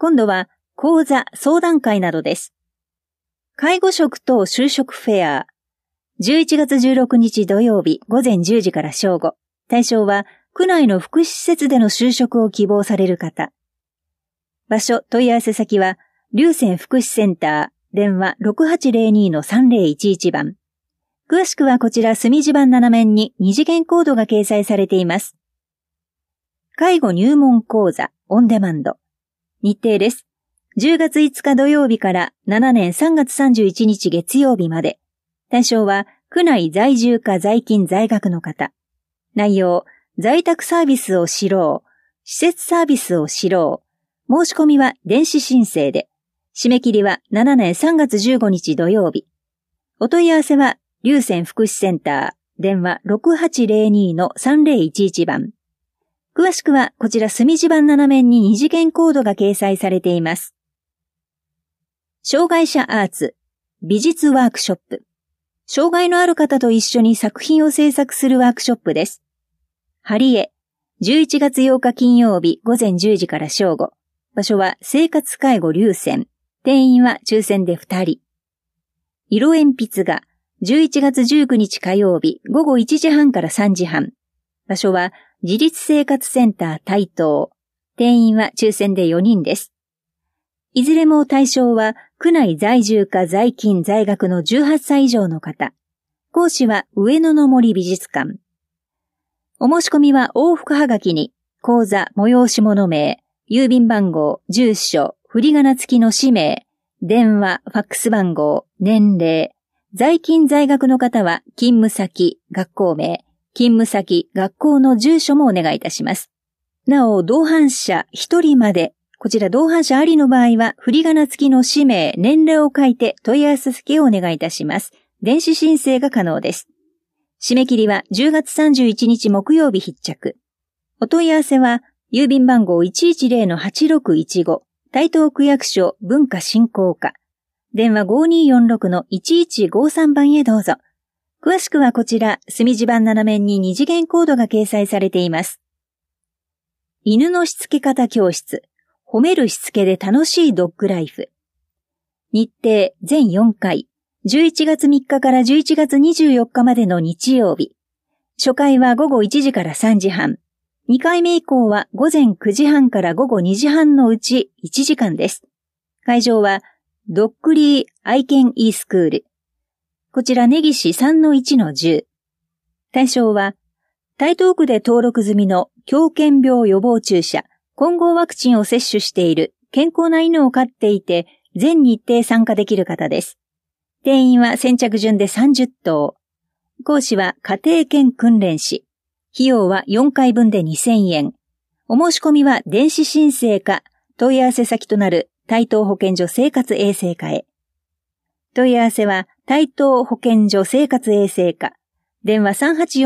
今度は講座、相談会などです。介護職等就職フェア。11月16日土曜日午前10時から正午。対象は区内の福祉施設での就職を希望される方。場所、問い合わせ先は、龍泉福祉センター、電話 6802-3011 番。詳しくはこちら隅地版7面に二次元コードが掲載されています。介護入門講座、オンデマンド。日程です。10月5日土曜日から7年3月31日月曜日まで。対象は、区内在住か在勤在学の方。内容、在宅サービスを知ろう。施設サービスを知ろう。申し込みは電子申請で。締め切りは7年3月15日土曜日。お問い合わせは、龍泉福祉センター、電話 6802-3011 番。詳しくはこちら隅地版7面に二次元コードが掲載されています。障害者アーツ、美術ワークショップ。障害のある方と一緒に作品を制作するワークショップです。ハリエ、11月8日金曜日午前10時から正午。場所は生活介護龍泉。定員は抽選で2人。色鉛筆画、11月19日火曜日午後1時半から3時半。場所は自立生活センター台東。定員は抽選で4人です。いずれも対象は区内在住か在勤在学の18歳以上の方。講師は上野の森美術館。お申し込みは往復はがきに講座催し物名、郵便番号、住所、振り仮名付きの氏名、電話、ファックス番号、年齢、在勤在学の方は勤務先、学校名、勤務先、学校の住所もお願いいたします。なお、同伴者1人まで、こちら同伴者ありの場合は、振り仮名付きの氏名、年齢を書いて問い合わせ先をお願いいたします。電子申請が可能です。締め切りは10月31日木曜日必着。お問い合わせは、郵便番号 110-8615、台東区役所文化振興課。電話 5246-1153 番へどうぞ。詳しくはこちら、隅地版7面に二次元コードが掲載されています。犬のしつけ方教室、褒めるしつけで楽しいドッグライフ。日程全4回、11月3日から11月24日までの日曜日。初回は午後1時から3時半。2回目以降は午前9時半から午後2時半のうち1時間です。会場はドッグリー愛犬 e スクール。こちら根岸 3-1-10。対象は台東区で登録済みの狂犬病予防注射、混合ワクチンを接種している健康な犬を飼っていて全日程参加できる方です。定員は先着順で30頭。講師は家庭犬訓練士。費用は4回分で2000円。お申し込みは電子申請か問い合わせ先となる台東保健所生活衛生課へ。問い合わせは台東保健所生活衛生課。電話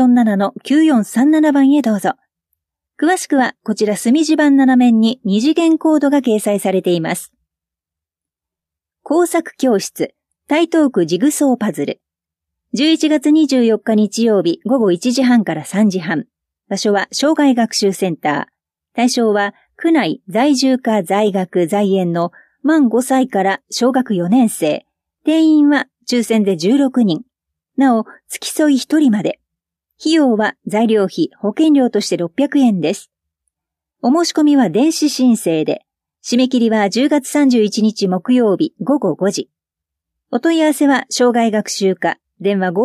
3847-9437 番へどうぞ。詳しくはこちら隅地版7面に二次元コードが掲載されています。工作教室、台東区ジグソーパズル。11月24日日曜日午後1時半から3時半。場所は障害学習センター。対象は区内在住か在学在園の満5歳から小学4年生。定員は抽選で16人。なお、付き添い1人まで。費用は材料費、保険料として600円です。お申し込みは電子申請で。締め切りは10月31日木曜日午後5時。お問い合わせは障害学習課。電話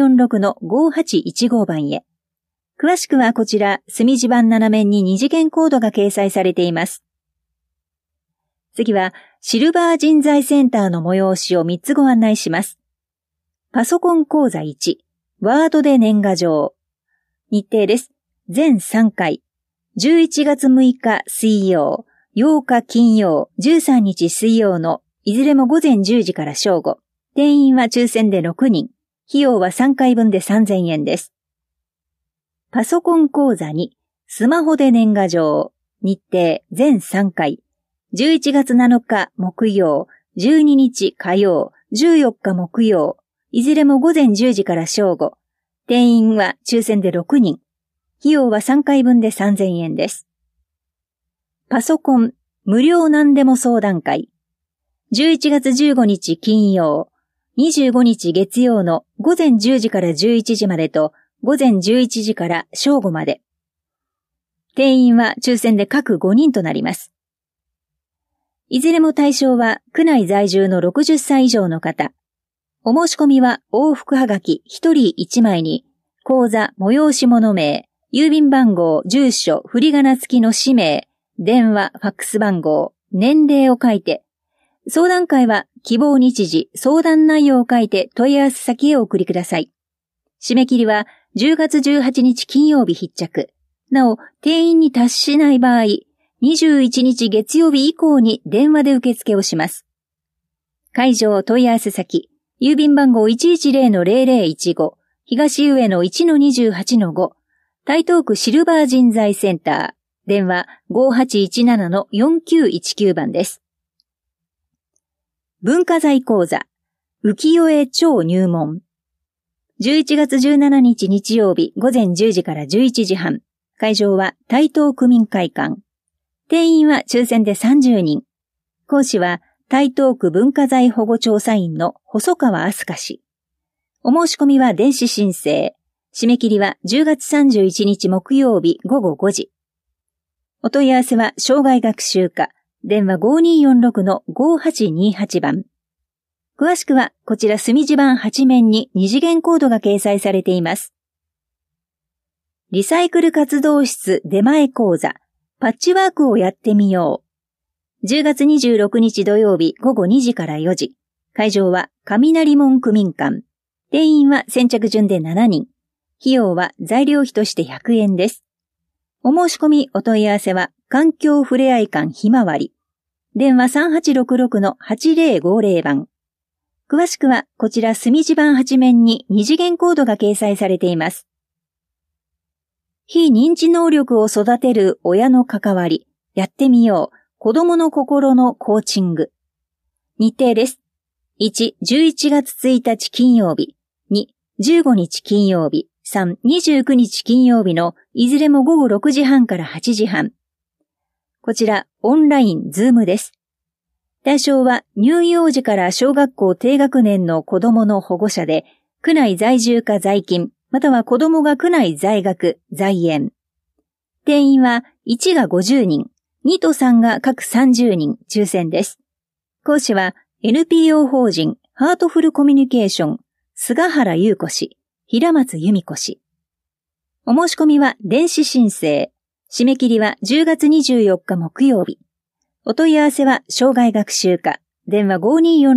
5246-5815 番へ。詳しくはこちら、隅地版7面に二次元コードが掲載されています。次は、シルバー人材センターの催しを3つご案内します。パソコン講座1、ワードで年賀状。日程です。全3回。11月6日水曜、8日金曜、13日水曜のいずれも午前10時から正午。定員は抽選で6人。費用は3回分で3000円です。パソコン講座2、スマホで年賀状。日程全3回。11月7日木曜、12日火曜、14日木曜。いずれも午前10時から正午。定員は抽選で6人。費用は3回分で3000円です。パソコン無料何でも相談会。11月15日金曜、25日月曜の午前10時から11時までと午前11時から正午まで。定員は抽選で各5人となります。いずれも対象は区内在住の60歳以上の方。お申し込みは往復はがき1人1枚に、口座、催し物名、郵便番号、住所、振り仮名付きの氏名、電話、ファックス番号、年齢を書いて、相談会は希望日時、相談内容を書いて問い合わせ先へお送りください。締め切りは10月18日金曜日必着。なお、定員に達しない場合、21日月曜日以降に電話で受付をします。会場問い合わせ先、郵便番号 110-0015、東上野 1-28-5、台東区シルバー人材センター、電話 5817-4919 番です。文化財講座、浮世絵超入門。11月17日日曜日午前10時から11時半。会場は台東区民会館。定員は抽選で30人。講師は台東区文化財保護調査員の細川明日香氏。お申し込みは電子申請。締め切りは10月31日木曜日午後5時。お問い合わせは障害学習課。電話 5246-5828 番。詳しくはこちら墨字盤8面に二次元コードが掲載されています。リサイクル活動室出前講座、パッチワークをやってみよう。10月26日土曜日午後2時から4時。会場は雷門区民館。定員は先着順で7人。費用は材料費として100円です。お申し込みお問い合わせは環境ふれあい館ひまわり。電話 3866-8050 番。詳しくはこちら墨字盤8面に二次元コードが掲載されています。非認知能力を育てる親の関わり、やってみよう、子供の心のコーチング。日程です。1、11月1日金曜日。2、15日金曜日。3、29日金曜日のいずれも午後6時半から8時半。こちらオンラインズームです。対象は乳幼児から小学校低学年の子供の保護者で、区内在住か在勤、または子供が区内在学、在園。定員は1が50人、2と3が各30人、抽選です。講師は NPO 法人ハートフルコミュニケーション、菅原優子氏、平松由美子氏。お申し込みは電子申請。締め切りは10月24日木曜日。お問い合わせは障害学習課。電話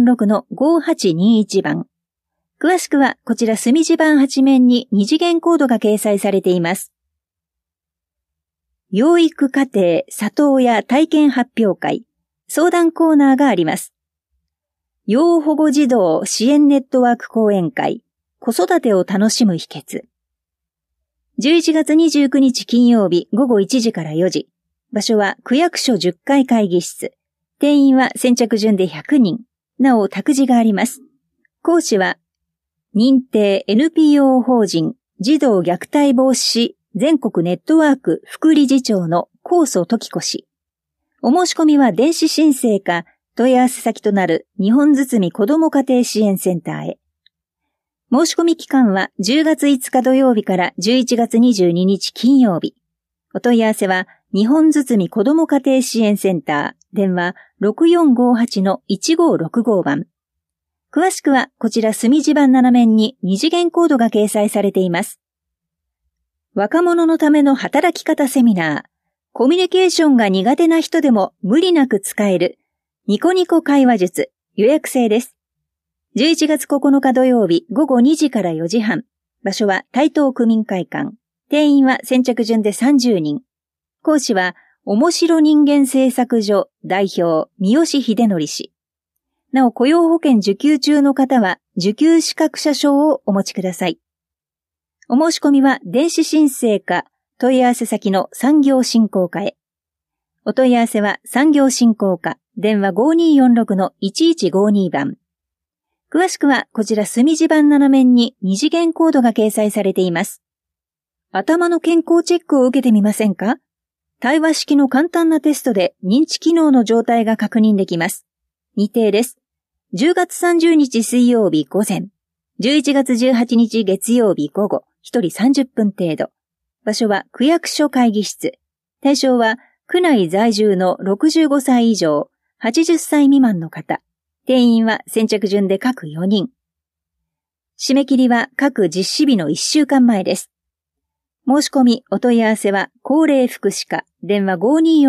5246-5821 番。詳しくはこちら墨字盤8面に二次元コードが掲載されています。養育課程里親体験発表会、相談コーナーがあります。要保護児童支援ネットワーク講演会、子育てを楽しむ秘訣。11月29日金曜日午後1時から4時。場所は区役所10階会議室。定員は先着順で100人。なお託児があります。講師は認定 NPO 法人児童虐待防止全国ネットワーク副理事長の高祖時子氏。お申し込みは電子申請か問い合わせ先となる日本堤子ども家庭支援センターへ。申し込み期間は10月5日土曜日から11月22日金曜日。お問い合わせは日本堤子ども家庭支援センター、電話 6458-1565 番。詳しくはこちら墨字盤7面に二次元コードが掲載されています。若者のための働き方セミナー、コミュニケーションが苦手な人でも無理なく使えるニコニコ会話術、予約制です。11月9日土曜日午後2時から4時半。場所は台東区民会館。定員は先着順で30人。講師は面白人間製作所代表三好秀則氏。なお雇用保険受給中の方は受給資格者証をお持ちください。お申し込みは電子申請か問い合わせ先の産業振興課へ。お問い合わせは産業振興課電話 5246-1152 番。詳しくはこちら墨字盤7面に二次元コードが掲載されています。頭の健康チェックを受けてみませんか？ 対話式の簡単なテストで認知機能の状態が確認できます。日程です。10月30日水曜日午前、11月18日月曜日午後、1人30分程度。場所は区役所会議室。対象は区内在住の65歳以上、80歳未満の方。定員は先着順で各4人。締め切りは各実施日の1週間前です。申し込み、お問い合わせは高齢福祉課、電話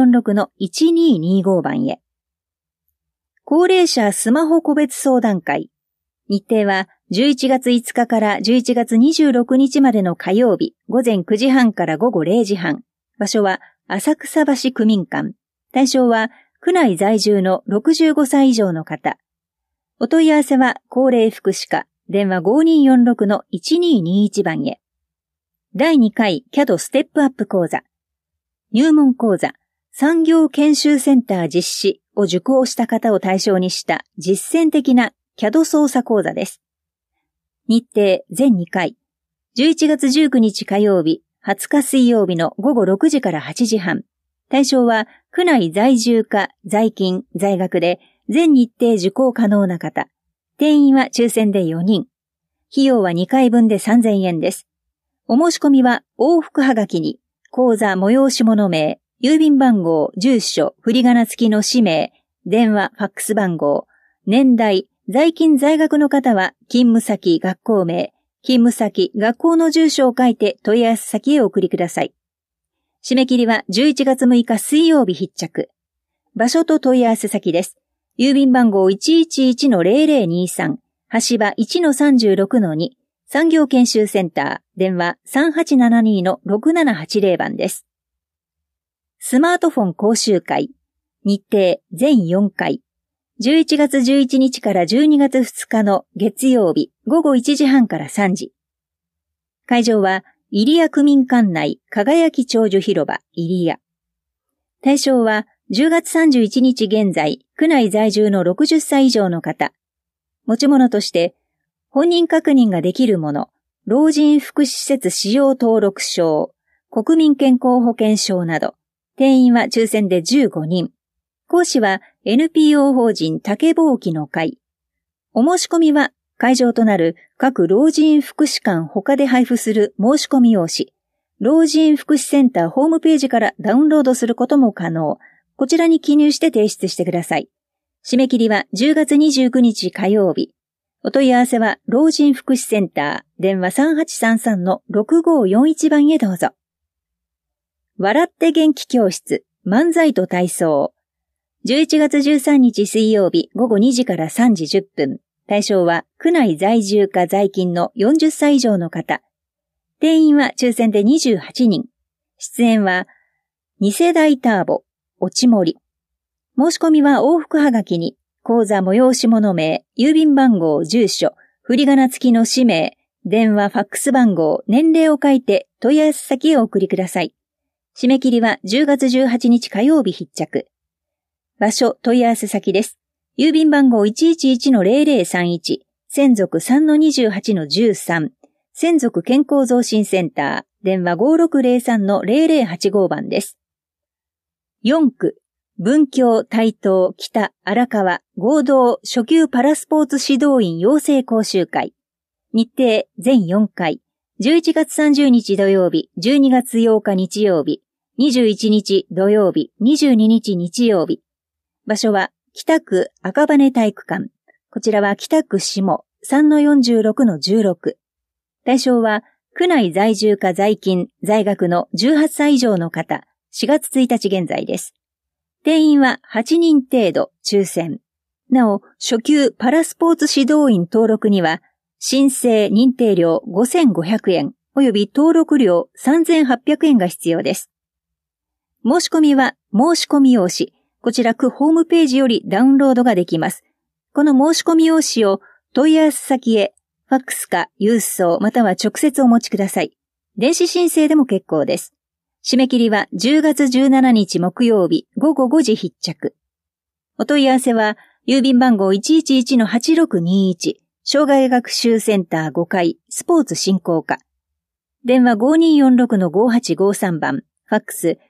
5246-1225 番へ。高齢者スマホ個別相談会。日程は11月5日から11月26日までの火曜日、午前9時半から午後0時半。場所は浅草橋区民館。対象は区内在住の65歳以上の方。お問い合わせは高齢福祉課、電話 5246-1221 番へ。第2回 CAD ステップアップ講座。入門講座、産業研修センター実施を受講した方を対象にした実践的な CAD 操作講座です。日程全2回。11月19日火曜日、20日水曜日の午後6時から8時半。対象は区内在住か在勤、在学で全日程受講可能な方。定員は抽選で4人。費用は2回分で3000円です。お申し込みは往復はがきに、講座催し物名、郵便番号、住所、振り仮名付きの氏名、電話、ファックス番号、年代、在勤在学の方は勤務先、学校名、勤務先、学校の住所を書いて問い合わせ先へお送りください。締め切りは11月6日水曜日必着。場所と問い合わせ先です。郵便番号 111-0023、橋場 1-36-2、産業研修センター、電話 3872-6780 番です。スマートフォン講習会、日程全4回、11月11日から12月2日の月曜日午後1時半から3時。会場は入谷区民館内輝き長寿広場入谷。対象は10月31日現在、区内在住の60歳以上の方。持ち物として、本人確認ができるもの、老人福祉施設使用登録証、国民健康保険証など、定員は抽選で15人。講師は NPO 法人竹ぼうきの会。お申し込みは会場となる各老人福祉館他で配布する申し込み用紙、老人福祉センターホームページからダウンロードすることも可能。こちらに記入して提出してください。締め切りは10月29日火曜日。お問い合わせは老人福祉センター電話 3833-6541 番へどうぞ。笑って元気教室漫才と体操。11月13日水曜日午後2時から3時10分。対象は区内在住か在勤の40歳以上の方。定員は抽選で28人。出演は2世代ターボ、落ち盛り。申し込みは往復はがきに、講座催し物名、郵便番号、住所、振り仮名付きの氏名、電話、ファックス番号、年齢を書いて問い合わせ先へお送りください。締め切りは10月18日火曜日必着。場所、問い合わせ先です。郵便番号 111-0031、専属 3-28-13、専属健康増進センター、電話 5603-0085 番です。4区、文京、台東、北、荒川、合同初級パラスポーツ指導員養成講習会。日程全4回。11月30日土曜日、12月8日日曜日、21日土曜日、22日日曜日。場所は北区赤羽体育館。こちらは北区下 3-46-16。対象は区内在住か在勤、在学の18歳以上の方、4月1日現在です。定員は8人程度、抽選。なお、初級パラスポーツ指導員登録には、申請認定料5500円及び登録料3800円が必要です。申し込みは申し込み用紙。こちら区ホームページよりダウンロードができます。この申し込み用紙を問い合わせ先へ、ファックスか郵送または直接お持ちください。電子申請でも結構です。締め切りは10月17日木曜日午後5時必着。お問い合わせは郵便番号 111-8621 障害学習センター5階スポーツ振興課。電話 5246-5853 番、ファックス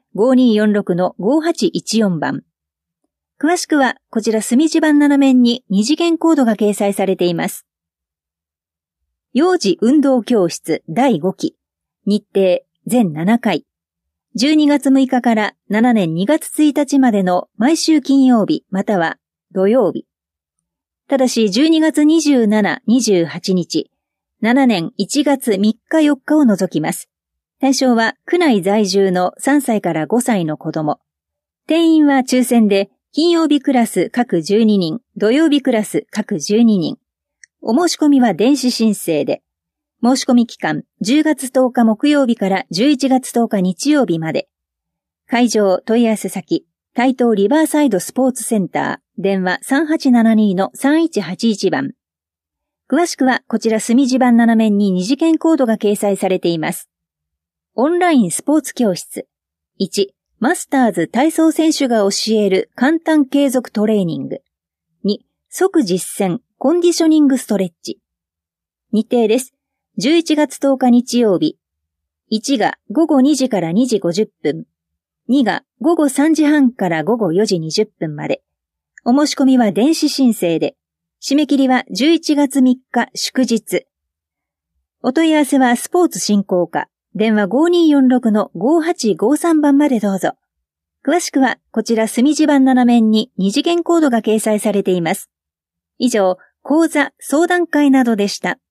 5246-5814番。詳しくはこちら隅地版7面に2次元コードが掲載されています。幼児運動教室第5期。日程全7回。12月6日から7年2月1日までの毎週金曜日または土曜日。ただし12月27、28日、7年1月3日4日を除きます。対象は区内在住の3歳から5歳の子供。定員は抽選で金曜日クラス各12人、土曜日クラス各12人。お申し込みは電子申請で、申し込み期間10月10日木曜日から11月10日日曜日まで。会場問い合わせ先、台東リバーサイドスポーツセンター、電話 3872-3181 番。詳しくはこちら隅地版7面に2次元コードが掲載されています。オンラインスポーツ教室。1、マスターズ体操選手が教える簡単継続トレーニング。2、即実践コンディショニングストレッチ。日程です。11月10日日曜日。1が午後2時から2時50分。2が午後3時半から午後4時20分まで。お申し込みは電子申請で。締め切りは11月3日祝日。お問い合わせはスポーツ振興課。電話 5246-5853 番までどうぞ。詳しくはこちら隅地版7面に2次元コードが掲載されています。以上、講座相談会などでした。